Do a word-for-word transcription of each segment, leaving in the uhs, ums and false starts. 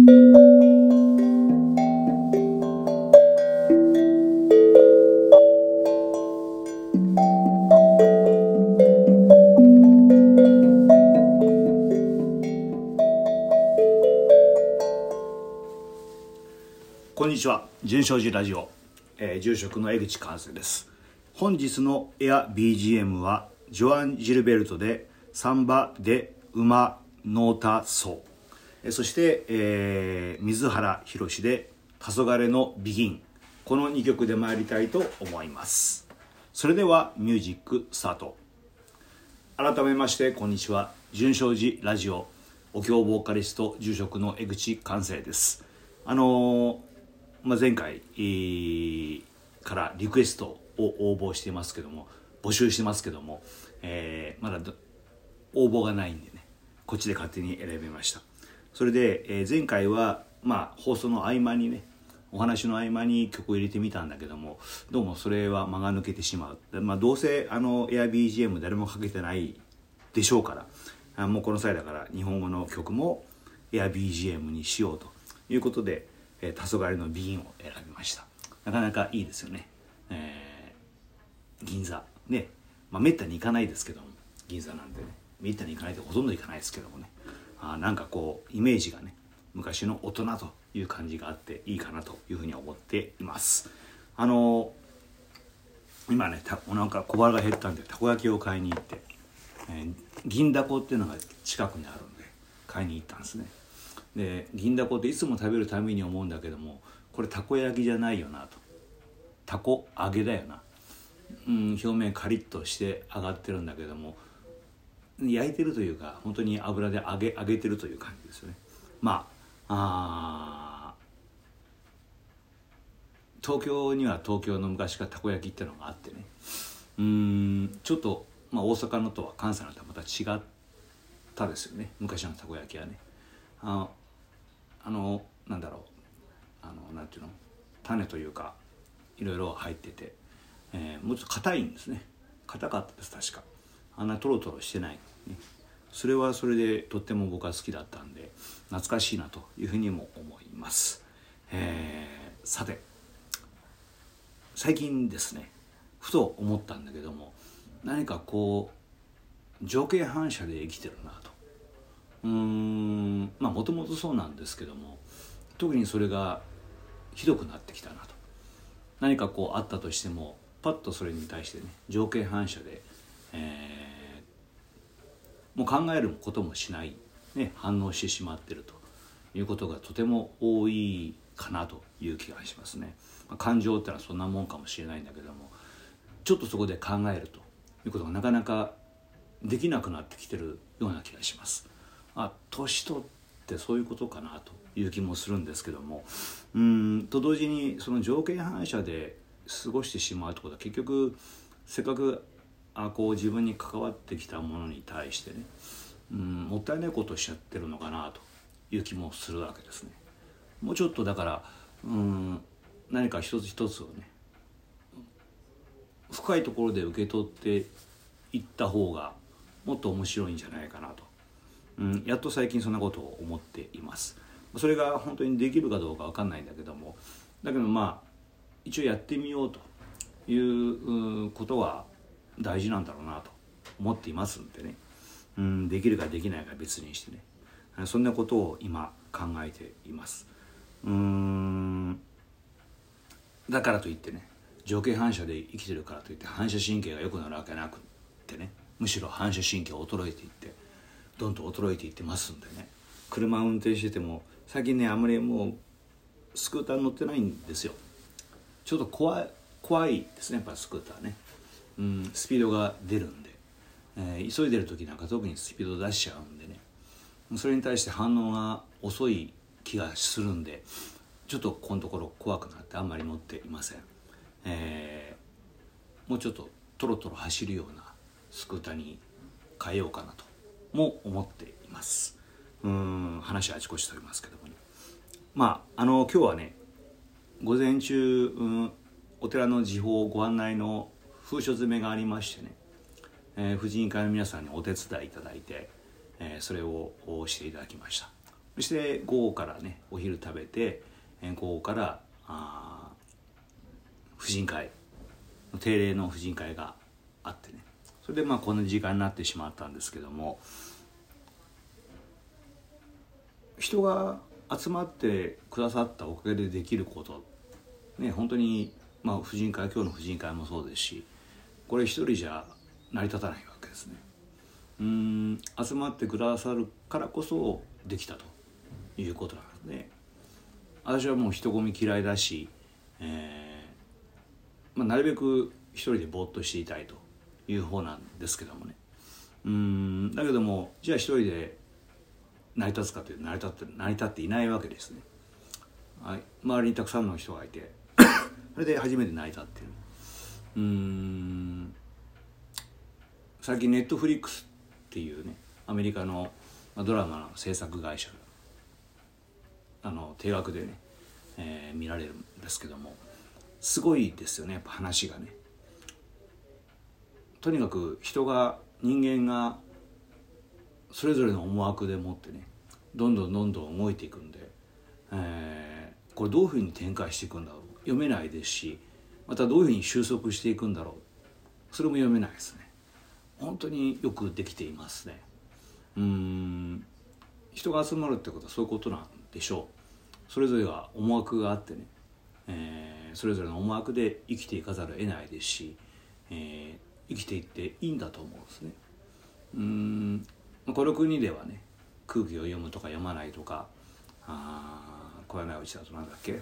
こんにちは、純正寺ラジオ、えー、住職の江口寛生です。本日のエア ビージーエム はジョアン・ジルベルトでサンバ・デ・ウマ・ノータ・ソー、そして、えー、水原ひろしで黄昏のビギン、このにきょくで参りたいと思います。それではミュージックスタート。改めましてこんにちは、純正寺ラジオお経ボーカリスト住職の江口寛生です。あのーまあ、前回、えー、からリクエストを応募していますけども、募集してますけども、えー、まだ応募がないんでね、こっちで勝手に選びました。それで、えー、前回は、まあ、放送の合間にね、お話の合間に曲を入れてみたんだけども、どうもそれは間が抜けてしまう。まあ、どうせあのエア ビージーエム 誰もかけてないでしょうから、あもうこの際だから日本語の曲もエア ビージーエム にしようということで、えー、黄昏のビギンを選びました。なかなかいいですよね。えー、銀座ね、まあめったに行かないですけども、銀座なんでね、めったに行かないでほとんど行かないですけどもね、あなんかこうイメージがね、昔の大人という感じがあっていいかなというふうに思っています。あのー、今ね、お腹小腹が減ったんでたこ焼きを買いに行って、えー、銀だこっていうのが近くにあるんで買いに行ったんですね。で銀だこっていつも食べるたびに思うんだけども、これたこ焼きじゃないよなと、たこ揚げだよな、うん、表面カリッとして揚がってるんだけども、焼いてるというか本当に油で揚げ揚げてるという感じですよね。まあ、あ東京には東京の昔からたこ焼きってのがあってね、うーんちょっと、まあ、大阪のとは関西のとはまた違ったですよね、昔のたこ焼きはね。ああのなんだろう、あのなんていうの、種というかいろいろ入ってて、えー、もうちょっと硬いんですね。硬かったです確か。あんなトロトロしてない、ね、それはそれでとっても僕は好きだったんで懐かしいなというふうにも思います。えー、さて最近ですね、ふと思ったんだけども、何かこう条件反射で生きてるなと。うーんまあもともとそうなんですけども、特にそれがひどくなってきたなと。何かこうあったとしてもパッとそれに対してね、条件反射で、えー、もう考えることもしない、ね、反応してしまっているということがとても多いかなという気がしますね。まあ、感情ってのはそんなもんかもしれないんだけども、ちょっとそこで考えるということがなかなかできなくなってきてるような気がします。あ、年取ってそういうことかなという気もするんですけども、うーんと同時にその条件反射で過ごしてしまうということは、結局せっかくあこう自分に関わってきたものに対してね、うんもったいないことをしちゃってるのかなという気もするわけですね。もうちょっとだからうん何か一つ一つをね、深いところで受け取っていった方がもっと面白いんじゃないかなと、うん、やっと最近そんなことを思っています。それが本当にできるかどうか分かんないんだけども、だけどまあ一応やってみようということは大事なんだろうなと思っていますんでね、うん、できるかできないか別にしてね、そんなことを今考えています。うーんだからといってね、条件反射で生きてるからといって反射神経が良くなるわけなくってね、むしろ反射神経が衰えていってどんどん衰えていってますんでね、車を運転してても最近ねあんまりもうスクーター乗ってないんですよ。ちょっと怖い怖いですね、やっぱスクーターね、うん、スピードが出るんで、えー、急いでる時なんか特にスピード出しちゃうんでね、それに対して反応が遅い気がするんで、ちょっとこのところ怖くなってあんまり乗っていません。えー、もうちょっとトロトロ走るようなスクーターに変えようかなとも思っています。うーん話はあちこち飛びますけどもね、まああの今日はね午前中、うん、お寺の時報ご案内の封書詰めがありましてね、えー、婦人会の皆さんにお手伝いいただいて、えー、それをしていただきました。 そして午後からねお昼食べて、えー、午後からあ婦人会定例の婦人会があってね、それでまあこんな時間になってしまったんですけども、人が集まってくださったおかげでできることね、本当にまあ婦人会、今日の婦人会もそうですし、これ一人じゃ成り立たないわけですね。うーん集まってくださるからこそできたということなんですね。私はもう人混み嫌いだし、えーまあ、なるべく一人でぼーっとしていたいという方なんですけどもね。うーんだけどもじゃあ一人で成り立つかというと成り立って成り立っていないわけですね。はい、周りにたくさんの人がいてそれで初めて成り立っている。うーん最近ネットフリックスっていうねアメリカのドラマの制作会社あの定額でね、えー、見られるんですけども、すごいですよね、やっぱ話がね。とにかく人が人間がそれぞれの思惑でもってねどんどんどんどん動いていくんで、えー、これどういうふうに展開していくんだろう読めないですし、またどういうふうに収束していくんだろうそれも読めないですね。本当によくできていますね。うーん人が集まるってことはそういうことなんでしょう。それぞれが思惑があってね、えー、それぞれの思惑で生きていかざるを得ないですし、えー、生きていっていいんだと思うんですね。うーんこの国ではね空気を読むとか読まないとか、あ小柳内だとなんだっけ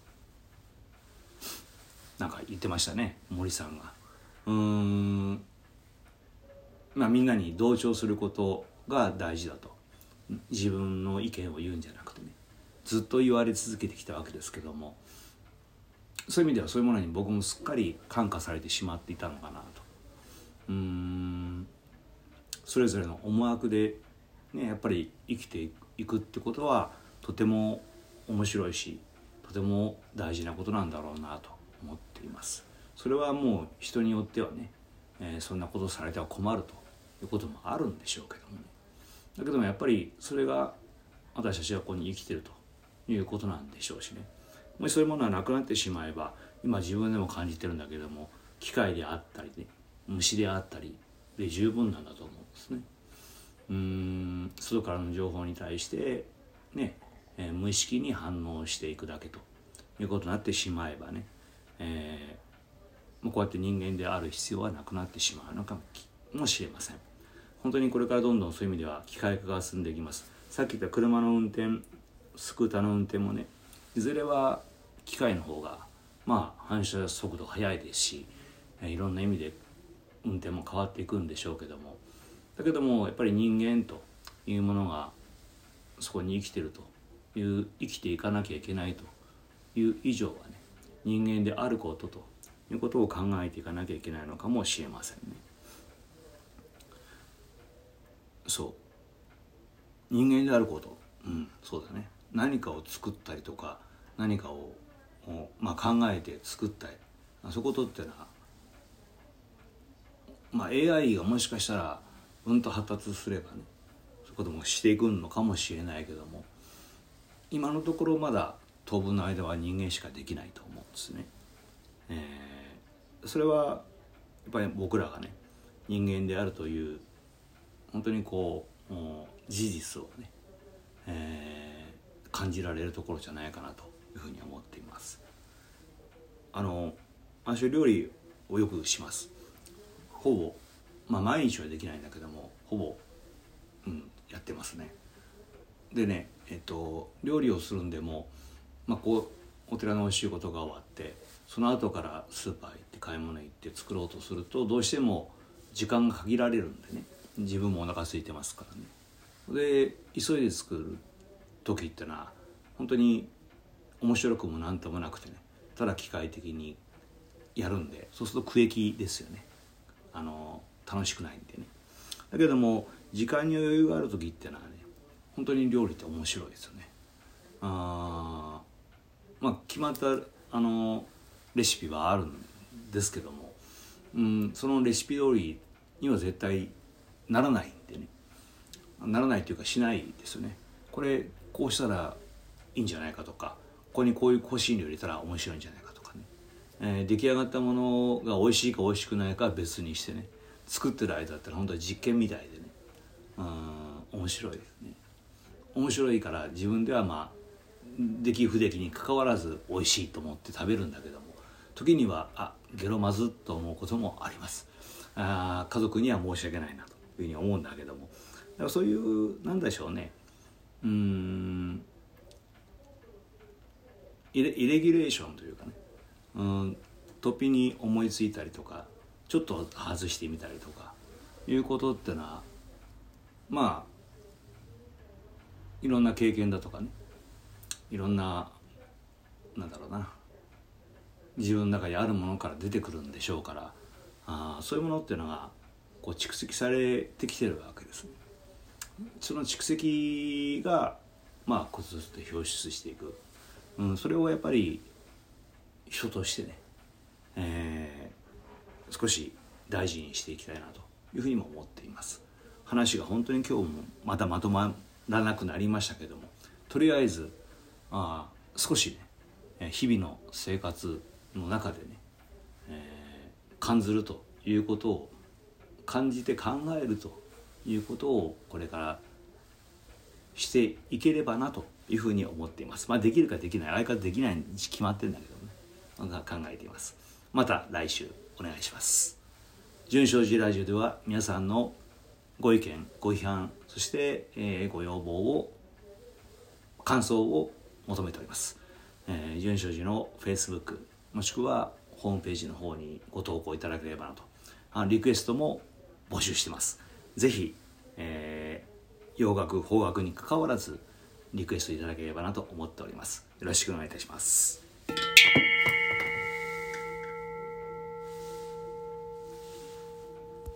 なんか言ってましたね、森さんが。うーんまあみんなに同調することが大事だと、自分の意見を言うんじゃなくてね、ずっと言われ続けてきたわけですけども、そういう意味ではそういうものに僕もすっかり感化されてしまっていたのかなと。うーんそれぞれの思惑で、ね、やっぱり生きていくってことはとても面白いしとても大事なことなんだろうなと思っています。それはもう人によってはね、えー、そんなことされては困るということもあるんでしょうけどもね。だけどもやっぱりそれが私たちがここに生きているということなんでしょうしね。もしそういうものがなくなってしまえば、今自分でも感じてるんだけども、機械であったりね虫であったりで十分なんだと思うんですね。うーん外からの情報に対してね、えー、無意識に反応していくだけということになってしまえばね、えー、もうこうやって人間である必要はなくなってしまうのかもしれません。本当にこれからどんどんそういう意味では機械化が進んでいきます。さっき言った車の運転、スクーターの運転もね、いずれは機械の方がまあ反射速度が速いですし、いろんな意味で運転も変わっていくんでしょうけども、だけどもやっぱり人間というものがそこに生きているという生きていかなきゃいけないという以上はね、人間であることということを考えていかなきゃいけないのかもしれませんね。そう人間であること、うん、そうだね。何かを作ったりとか何かを、まあ、考えて作ったり、そういうことっていうのは、まあ、エーアイ がもしかしたらうんと発達すればねそういうこともしていくのかもしれないけども、今のところまだ当分の間は人間しかできないと思うんですね。えー、それはやっぱり僕らがね人間であるという本当にこう事実をね、えー、感じられるところじゃないかなというふうに思っています。あの私は料理をよくします。ほぼ、まあ毎日はできないんだけどもほぼ、うん、やってますね。でね、えっと料理をするんでも、まあ、こうお寺のお仕事が終わってその後からスーパー行って買い物行って作ろうとするとどうしても時間が限られるんでね、自分もお腹空いてますからね。で急いで作る時ってのは本当に面白くもなんともなくてね、ただ機械的にやるんで、そうすると苦役ですよね。あの楽しくないんでね。だけども時間に余裕がある時ってのはね本当に料理って面白いですよね。あまあ決まったあのレシピはあるんですけども、うん、そのレシピ通りには絶対ならないんでね、ならないというかしないですよね。これこうしたらいいんじゃないかとか、ここにこういう香辛料入れたら面白いんじゃないかとかね、えー、出来上がったものが美味しいか美味しくないかは別にしてね、作ってる間だったら本当は実験みたいでね、うん、面白いですね。面白いから自分ではまあ出来不出来に関わらず美味しいと思って食べるんだけども、時にはあゲロまずっと思うこともあります。あ家族には申し訳ないなというふうに思うんだけども、だからそういうなんでしょうね、うーんイレ、イレギュレーションというかね、うん突飛に思いついたりとか、ちょっと外してみたりとかいうことってのは、まあいろんな経験だとかね、いろんななんだろうな、自分の中にあるものから出てくるんでしょうから、あそういうものっていうのがこう蓄積されてきてるわけですね。その蓄積がまあコツコツと表出していく、うん、それをやっぱり人としてね、えー、少し大事にしていきたいなというふうにも思っています。話が本当に今日もまたまとまらなくなりましたけども、とりあえずあ少しね日々の生活の中でね、えー、感ずるということを感じて考えるということをこれからしていければなというふうに思っています。まあできるかできない、相方できないに決まってるんだけどね、考えています。また来週お願いします。純正寺ラジオでは皆さんのご意見ご批判、そして、えー、ご要望を感想を求めております。えー、純正寺の Facebook もしくはホームページの方にご投稿いただければなと。あリクエストも募集してます。ぜひ、えー、洋楽邦楽に関わらずリクエストいただければなと思っております。よろしくお願いいたします。